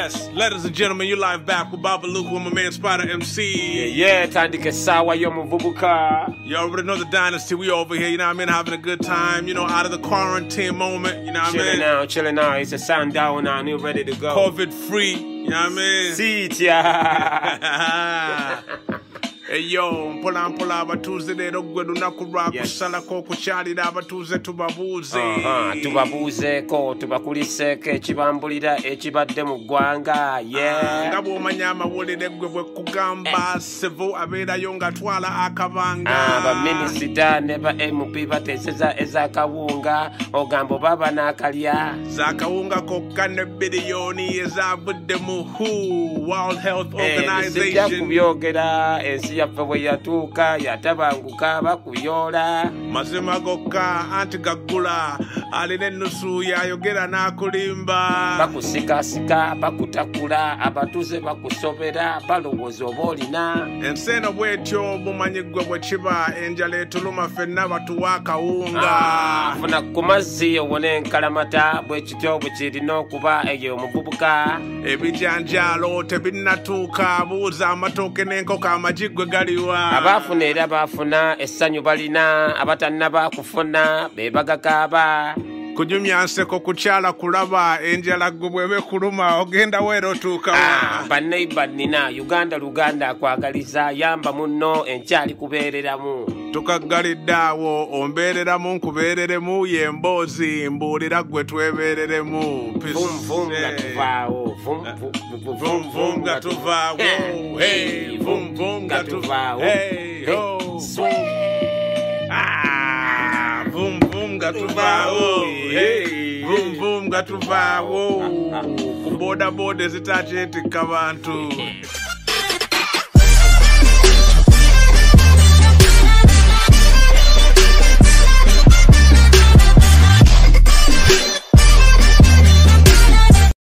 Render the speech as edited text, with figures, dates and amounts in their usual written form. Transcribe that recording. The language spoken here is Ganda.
Yes, ladies and gentlemen, you're live back with Baba Luke with my man Spider MC. Yeah, tandike sawa yo muvubuka. You already know the dynasty. We over here, you know what I mean, having a good time, you know, out of the quarantine moment, you know what I mean? Chilling out. It's a sundown now and you're ready to go. COVID free, you know what I mean? See it, yeah. Hey yo, mpola abatuze rero gwe lunakura kusala ko kukyalira abatuze tubabuuze. Tubabuuze ko tubakuliseko ekibambulira ekibadde mu ggwanga. Yeah. Nga bw'omanya amawulire gwe bwe kugamba Sevo abeerayo ng'atwala akabanga. Baminisita ne ba MP bateeseza ez'akawunga ogamba baba n'akalya. Z'akawunga kokka ne biliyoni ezavudde mu WHO, World Health Organization. Sijja kubyogera ensi yaffe bwe yatuuka yatabanguka bakuyoola. Mazima gokka anti gaggula alina ennusu yayogera n'akulimba. Bakusikasika bakutakula abatuze bakusobera balowooza oba olina. Ensi eno bw'etyo bumanyi ggwe bwe kiba enjala etuluma ffenna batuwa akawunga. Funa ku mazzi owone enkalamata bwe kityo bwe kirina okuba eyo omuvubuka. Ebijanjaalo tebinnatuuka buuza amatooke n'enkoko amagi gwe galiwa. Abaafuna era baafuna essanyu balina abatannaba kufuna be bagakaaba. Kunyumya nseko kukyala kulaba enjala gwe bw'ebe kuluma ogenda weera otuuka wa. Banneiba nina Luganda akwagaliza yamba munno enkyali kubeereramu. Tukaggalidde awo ombeereramu nkubeereremu y'emboozi mbuulira gwe twebeereremu. Vum nga tuvaawo. Vum nga tuvaawo. Hey, vum nga tuvaawo. Hey, ho. Vum nga tuvaawo. Hey, vum nga tuvaawo. Ku boda ezitakyettika bantu.